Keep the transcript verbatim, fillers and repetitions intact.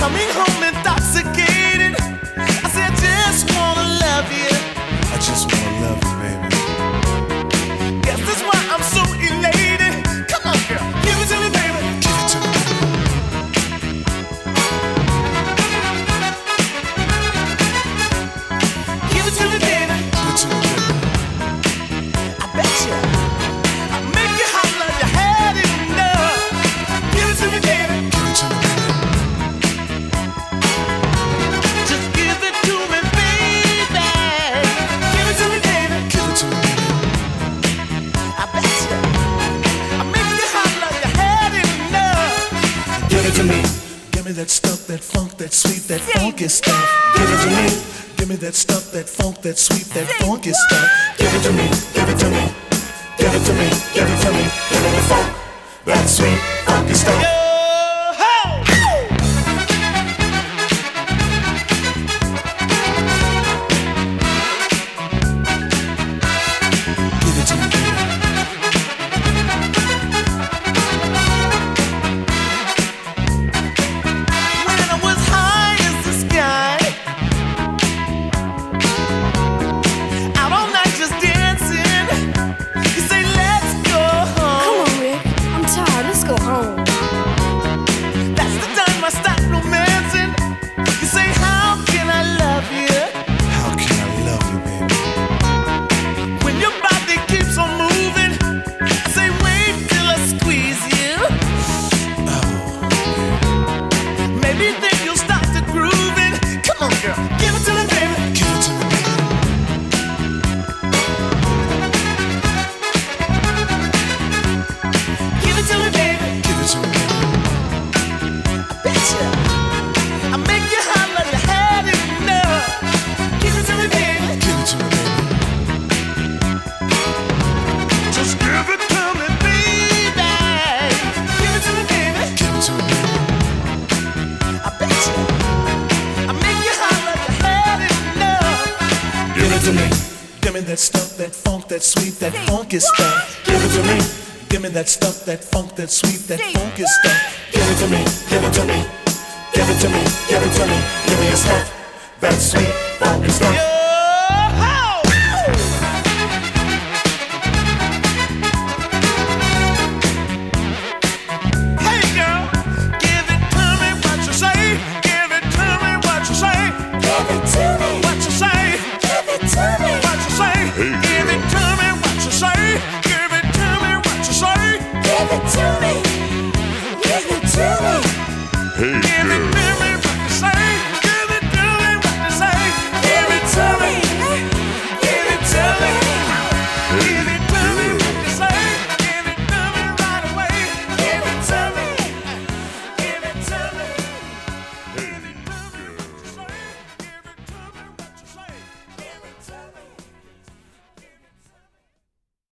Coming home intoxicated. I said, I just wanna love you. I just wanna love you, baby. Guess that's why I'm so elated. Come on, girl, give it to me, baby. Give it to me. Give it to me, baby. Give it to me, baby. I bet you I'll make you holler if you had enough. Give it to me, baby. Give it to me, baby. Just give it to me, baby. Give it to me, baby. Give it to me, baby. I bet you I'll make you holler if you had enough. Give it to me. Give me that stuff, that funk, that sweet, that funky stuff. Give it to me. Give me that stuff, that funk, that sweet, that funky stuff. Give it to me. Give it to me. Give it to me. Give it to me. Give me the funk, that sweet, funky stuff. Give it to me, baby. When I was high as the sky, out all night just dancing. You say, let's go home. Come on, Rick. I'm tired. Let's go home. That's the time I start romancing. You say, how can I love you? How can I love you, baby? When your body keeps on moving, I say, wait till I squeeze you. Maybe then you'll start to grooving. Come on, girl, give it to me, baby. Give it to me, baby. Give it to me, baby. Give it to me, baby. I bet you I'll make you holler if you had enough. Give it to me, baby. Give it to me, baby. Just give it to me, baby. Give it to me, baby. Give it to me, baby. I bet you I'll make you holler if you had enough. Give it to me. Give me that stuff, that funk, that sweet, that funky stuff. Give it to me. Give me that stuff, that funk, that sweet, that funky stuff. Give it to me. Give it to me. Give it to me. Give it to me. Give me your stuff, that sweet, funky stuff. Hey girl, give it to me what you say. Give it to me what you say. Give it to me. What you say. Give it to me. What you say. Give it to me what you say. Give it to me what you say. Give it to me. Give it to me. Give it to